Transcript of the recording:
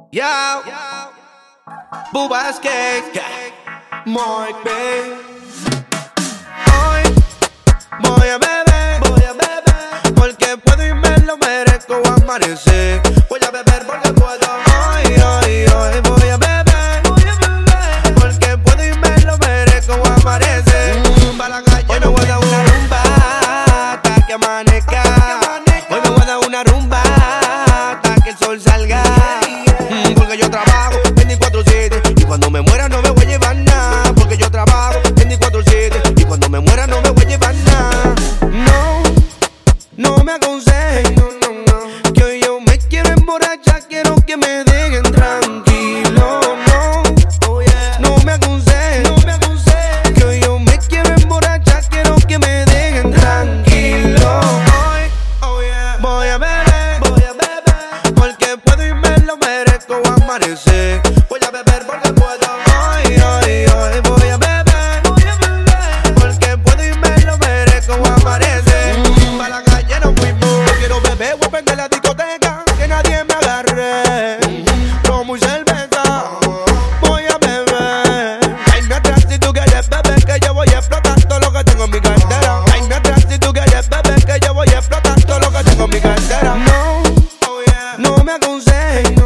Yo, Bubba's Cake, Mike Bay. Hoy voy a beber, porque puedo y me lo merezco amanecer. Voy a beber porque puedo. Hoy voy a beber, porque puedo y me lo merezco amanecer. Pa' la calle hoy me voy a dar una rumba hasta que amanezca. Hoy me voy a dar una rumba hasta que el sol salga. Porque yo trabajo 24/7 y cuando me muera no me voy a llevar nada. Porque yo trabajo 24/7 y cuando me muera no me voy a llevar nada. No me aconsejen, que hoy yo me quiero emborrachar, quiero que me dejen tranquilo. No me aconsejen, que hoy yo me quiero emborrachar, quiero que me dejen tranquilo. Hoy voy a beber, porque puedo y me lo merezco amanecer. Voy a beber porque puedo. Hoy voy a beber, porque puedo y me lo merezco amanecer. Pa' la calle no fuimos. Yo quiero beber, voy a prender la discoteca, que nadie me agarre. Como y cerveza, voy a beber. Caime atrás si tú quieres beber, que yo voy a explotar todo lo que tengo en mi cartera. Caime atrás si tú quieres beber, que yo voy a explotar todo lo que tengo en mi cartera. No me aconsejen,